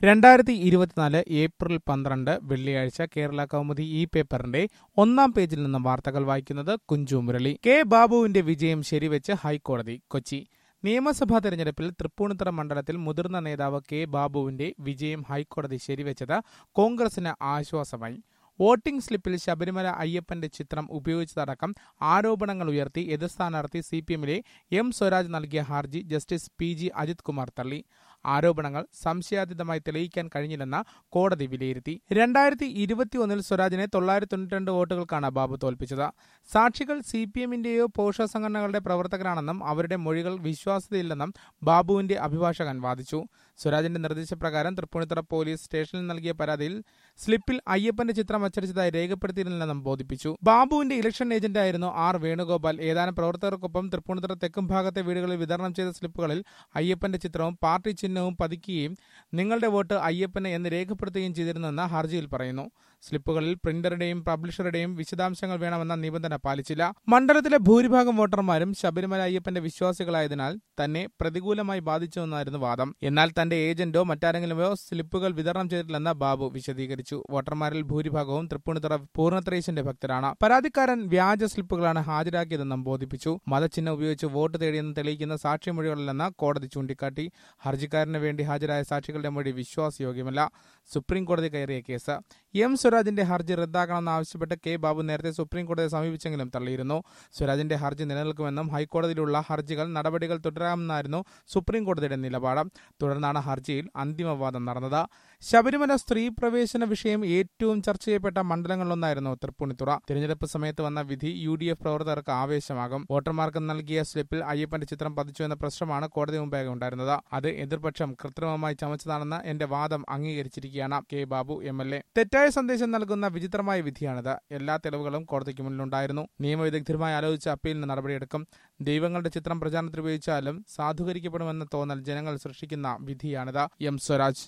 2024 April 12 വെള്ളിയാഴ്ച കേരള കൗമുദി ഈ പേപ്പറിന്റെ ഒന്നാം പേജിൽ നിന്നും വാർത്തകൾ വായിക്കുന്നത് കുഞ്ചു മുരളി. കെ ബാബുവിന്റെ വിജയം ശരിവെച്ച് ഹൈക്കോടതി. കൊച്ചി നിയമസഭാ തെരഞ്ഞെടുപ്പിൽ തൃപ്പൂണിത്തുറ മണ്ഡലത്തിൽ മുതിർന്ന നേതാവ് കെ ബാബുവിന്റെ വിജയം ഹൈക്കോടതി ശരിവെച്ചത് കോൺഗ്രസിന് ആശ്വാസമായി. വോട്ടിംഗ് സ്ലിപ്പിൽ ശബരിമല അയ്യപ്പന്റെ ചിത്രം ഉപയോഗിച്ചതടക്കം ആരോപണങ്ങൾ ഉയർത്തി എതിർ സ്ഥാനാർത്ഥി CPMലെ M. സ്വരാജ് നൽകിയ ഹർജി ജസ്റ്റിസ് PG അജിത് കുമാർ തള്ളി. ആരോപണങ്ങൾ സംശയാതീതമായി തെളിയിക്കാൻ കഴിഞ്ഞില്ലെന്ന് കോടതി വിലയിരുത്തി. 2021 സ്വരാജിനെ 992 വോട്ടുകൾക്കാണ് ബാബു തോൽപ്പിച്ചത്. സാക്ഷികൾ CPMന്റെയോ പോഷക സംഘടനകളുടെ പ്രവർത്തകരാണെന്നും അവരുടെ മൊഴികൾ വിശ്വാസ്യതയില്ലെന്നും ബാബുവിന്റെ അഭിഭാഷകൻ വാദിച്ചു. സ്വരാജിന്റെ നിർദ്ദേശപ്രകാരം തൃപ്പൂണിത്തുറ പോലീസ് സ്റ്റേഷനിൽ നൽകിയ പരാതിയിൽ സ്ലിപ്പിൽ അയ്യപ്പന്റെ ചിത്രം അച്ചടിച്ചതായി രേഖപ്പെടുത്തിയിരുന്നില്ലെന്നും ബോധിപ്പിച്ചു. ബാബുവിന്റെ ഇലക്ഷൻ ഏജന്റായിരുന്നു R. വേണുഗോപാൽ. ഏതാനും പ്രവർത്തകർക്കൊപ്പം തൃപ്പൂണിത്തുറ തെക്കും ഭാഗത്തെ വീടുകളിൽ വിതരണം ചെയ്ത സ്ലിപ്പുകളിൽ അയ്യപ്പന്റെ ചിത്രവും പാർട്ടി ചിഹ്നവും പതിക്കുകയും നിങ്ങളുടെ വോട്ട് അയ്യപ്പന് എന്ന് രേഖപ്പെടുത്തുകയും ചെയ്തിരുന്നെന്ന് ഹർജിയിൽ പറയുന്നു. സ്ലിപ്പുകളിൽ പ്രിന്ററുടെയും പബ്ലിഷറുടെയും വിശദാംശങ്ങൾ വേണമെന്ന നിബന്ധന പാലിച്ചില്ല. മണ്ഡലത്തിലെ ഭൂരിഭാഗം വോട്ടർമാരും ശബരിമല അയ്യപ്പന്റെ വിശ്വാസികളായതിനാൽ തന്നെ പ്രതികൂലമായി ബാധിച്ചുവെന്നായിരുന്നു വാദം. എന്നാൽ തന്റെ ഏജന്റോ മറ്റാരെങ്കിലുമോ സ്ലിപ്പുകൾ വിതരണം ചെയ്തിട്ടില്ലെന്ന് ബാബു വിശദീകരിച്ചു. വോട്ടർമാരിൽ ഭൂരിഭാഗവും തൃപ്പൂണിത്തുറ പൂർണ്ണത്രയീശന്റെ ഭക്തരാണ്. പരാതിക്കാരൻ വ്യാജ സ്ലിപ്പുകളാണ് ഹാജരാക്കിയതെന്നും ബോധിപ്പിച്ചു. മതചിഹ്നം ഉപയോഗിച്ച് വോട്ട് തേടിയെന്ന് തെളിയിക്കുന്ന സാക്ഷിമൊഴികളില്ലെന്ന് കോടതി ചൂണ്ടിക്കാട്ടി. ഹർജിക്കാരന് വേണ്ടി ഹാജരായ സാക്ഷികളുടെ മൊഴി വിശ്വാസയോഗ്യമല്ല. സുപ്രീം കോടതി കയറിയ കേസ്. M. സ്വരാജിന്റെ ഹർജി റദ്ദാക്കണമെന്നാവശ്യപ്പെട്ട് കെ ബാബു നേരത്തെ സുപ്രീം കോടതിയെ സമീപിച്ചെങ്കിലും തള്ളിയിരുന്നു. സ്വരാജിന്റെ ഹർജി നിലനിൽക്കുമെന്നും ഹൈക്കോടതിയിലുള്ള ഹർജികൾ നടപടികൾ തുടരാമെന്നായിരുന്നു സുപ്രീം കോടതിയുടെ നിലപാട്. തുടർന്നാണ് ഹർജിയിൽ അന്തിമവാദം നടന്നത്. ശബരിമല സ്ത്രീ പ്രവേശന വിഷയം ഏറ്റവും ചർച്ച ചെയ്യപ്പെട്ട മണ്ഡലങ്ങളിലൊന്നായിരുന്നു തൃപ്പൂണിത്തുറ. തിരഞ്ഞെടുപ്പ് സമയത്ത് വന്ന വിധി UDF പ്രവർത്തകർക്ക് ആവേശമാകും. വോട്ടർമാർക്ക് നൽകിയ സ്ലിപ്പിൽ അയ്യപ്പന്റെ ചിത്രം പതിച്ചു എന്ന പ്രശ്നമാണ് കോടതി മുമ്പാകെ ഉണ്ടായിരുന്നത്. അത് എതിർപക്ഷം കൃത്രിമമായി ചമച്ചതാണെന്ന് എന്റെ വാദം അംഗീകരിച്ചിരിക്കുകയാണ് കെ ബാബു MLA. തെറ്റായ സന്ദേശം നൽകുന്ന വിചിത്രമായ വിധിയാണിത്. എല്ലാ തെളിവുകളും കോടതിക്ക് മുന്നിലുണ്ടായിരുന്നു. നിയമവിദഗ്ധരുമായി ആലോചിച്ച് അപ്പീലിന് നടപടിയെടുക്കും. ദൈവങ്ങളുടെ ചിത്രം പ്രചാരണത്തിൽ ഉപയോഗിച്ചാലും സാധൂകരിക്കപ്പെടുമെന്ന തോന്നൽ ജനങ്ങൾ സൃഷ്ടിക്കുന്ന വിധിയാണിത്. M. സ്വരാജ്.